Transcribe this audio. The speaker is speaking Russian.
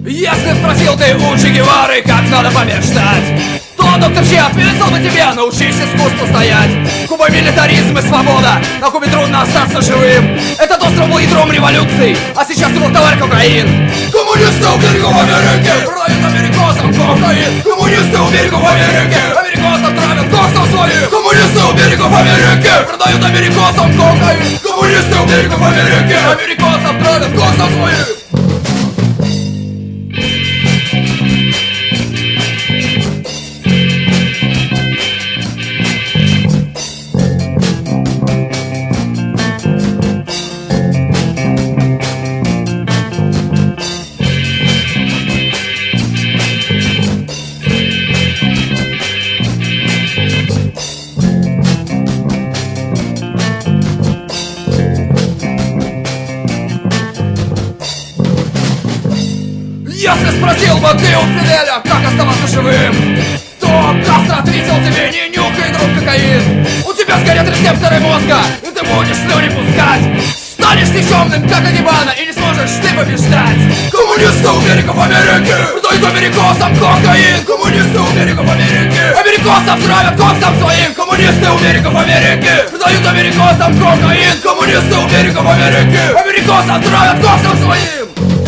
Если спросил ты у Че Гевары, как надо побеждать, то доктор Че ответил на тебя: научись искусству стоять. Куба милитаризм и свобода, на Кубе трудно остаться живым. Этот остров был ядром революции, а сейчас его товарищ Украин. Коммунисты у берегов Америки продают американцам кокаин. Коммунисты у берегов Америки американцам травят коксом своим. Коммунисты у берегов Америки продают американцам кокаин. Коммунисты у берегов Америки американцам травят коксом своим. Если спросил бы ты у Фиделя, как оставаться живым, то Кастро ответил тебе: не нюхай, друг, кокаин. У тебя сгорят рецепторы мозга, и ты будешь слюни пускать. Станешь никчемным, как Агибана, и не сможешь ты побеждать. Коммунисты у берегов Америки продают американцам кокаин. Коммунисты у берегов Америки американцам травят коксом своим. Коммунисты у берегов Америки продают американцам кокаин. Коммунисты у берегов Америки американцам травят коксом своим.